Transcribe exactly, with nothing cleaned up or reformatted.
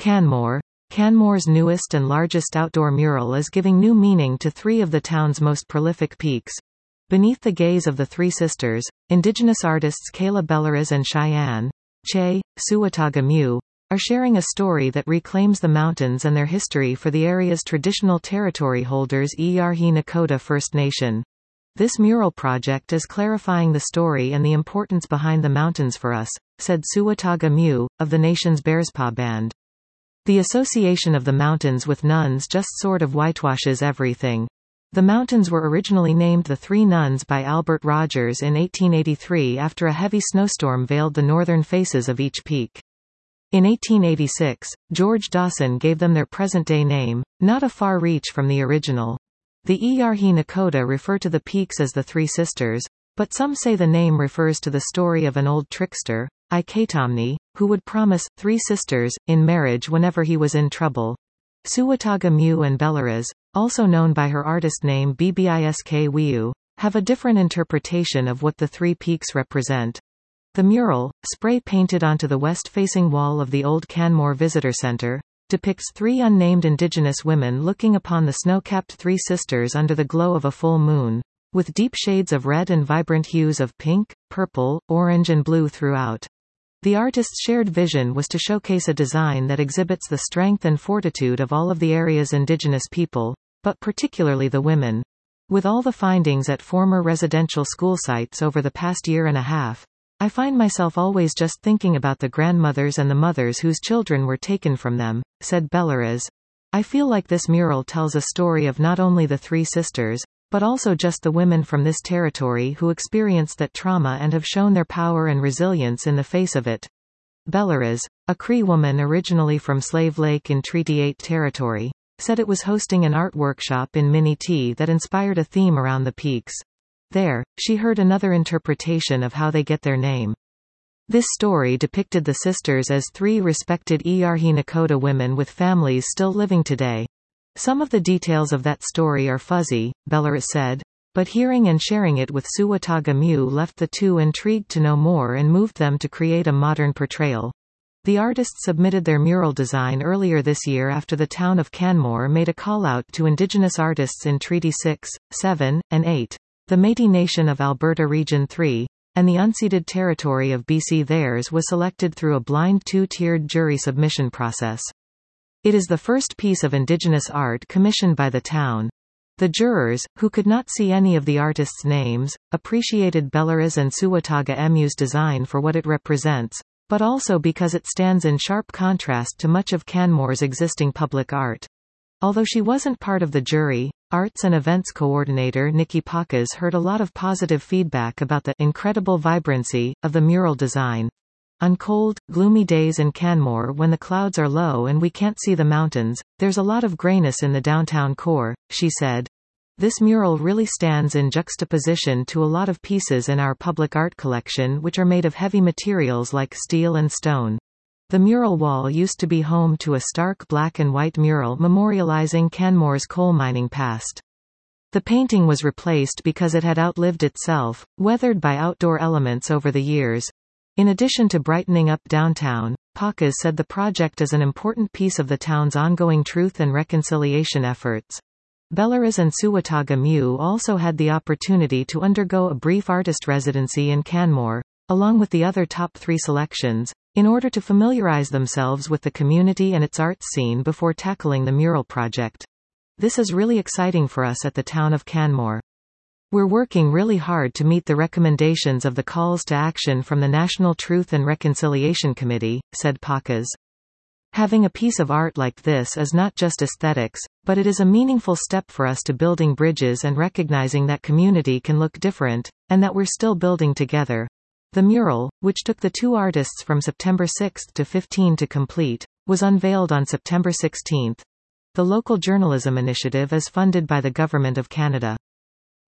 Canmore. Canmore's newest and largest outdoor mural is giving new meaning to three of the town's most prolific peaks. Beneath the gaze of the three sisters, Indigenous artists Kayla Belleras and Cheyenne Che, Suwataga are sharing a story that reclaims the mountains and their history for the area's traditional territory holders Iyarhi Nakota First Nation. This mural project is clarifying the story and the importance behind the mountains for us, said Suwataga Mew, of the nation's Bearspaw Band. The association of the mountains with nuns just sort of whitewashes everything. The mountains were originally named the Three Nuns by Albert Rogers in eighteen eighty-three after a heavy snowstorm veiled the northern faces of each peak. In eighteen eighty-six, George Dawson gave them their present-day name, not a far reach from the original. The Iyarhi Nakota refer to the peaks as the Three Sisters, but some say the name refers to the story of an old trickster, Ikatamni, who would promise three sisters in marriage whenever he was in trouble. Suwataga Mew and Belleras, also known by her artist name Bbisk Wiu, have a different interpretation of what the three peaks represent. The mural, spray-painted onto the west-facing wall of the old Canmore Visitor Center, depicts three unnamed Indigenous women looking upon the snow-capped Three Sisters under the glow of a full moon, with deep shades of red and vibrant hues of pink, purple, orange and blue throughout. The artist's shared vision was to showcase a design that exhibits the strength and fortitude of all of the area's Indigenous people, but particularly the women. With all the findings at former residential school sites over the past year and a half, I find myself always just thinking about the grandmothers and the mothers whose children were taken from them, said Belleras. I feel like this mural tells a story of not only the Three Sisters, but also just the women from this territory who experienced that trauma and have shown their power and resilience in the face of it. Belleras, a Cree woman originally from Slave Lake in Treaty eight territory, said it was hosting an art workshop in Minnie that inspired a theme around the peaks. There, she heard another interpretation of how they get their name. This story depicted the sisters as three respected Iyarhi Nakota women with families still living today. Some of the details of that story are fuzzy, Belleras said, but hearing and sharing it with Suwataga Mew left the two intrigued to know more and moved them to create a modern portrayal. The artists submitted their mural design earlier this year after the town of Canmore made a call-out to Indigenous artists in Treaty six, seven, and eight. The Métis Nation of Alberta Region three, and the unceded territory of B C. Theirs was selected through a blind two-tiered jury submission process. It is the first piece of Indigenous art commissioned by the town. The jurors, who could not see any of the artists' names, appreciated Belleras and Suwataga Mew's design for what it represents, but also because it stands in sharp contrast to much of Canmore's existing public art. Although she wasn't part of the jury, Arts and Events Coordinator Nikki Pacas heard a lot of positive feedback about the incredible vibrancy of the mural design. On cold, gloomy days in Canmore when the clouds are low and we can't see the mountains, there's a lot of grayness in the downtown core, she said. This mural really stands in juxtaposition to a lot of pieces in our public art collection which are made of heavy materials like steel and stone. The mural wall used to be home to a stark black and white mural memorializing Canmore's coal mining past. The painting was replaced because it had outlived itself, weathered by outdoor elements over the years. In addition to brightening up downtown, Pacas said the project is an important piece of the town's ongoing truth and reconciliation efforts. Belleras and Suwataga Mew also had the opportunity to undergo a brief artist residency in Canmore, along with the other top three selections, in order to familiarize themselves with the community and its arts scene before tackling the mural project. This is really exciting for us at the town of Canmore. We're working really hard to meet the recommendations of the calls to action from the National Truth and Reconciliation Committee, said Pacas. Having a piece of art like this is not just aesthetics, but it is a meaningful step for us to building bridges and recognizing that community can look different, and that we're still building together. The mural, which took the two artists from September sixth to fifteenth to complete, was unveiled on September sixteenth. The local journalism initiative is funded by the Government of Canada.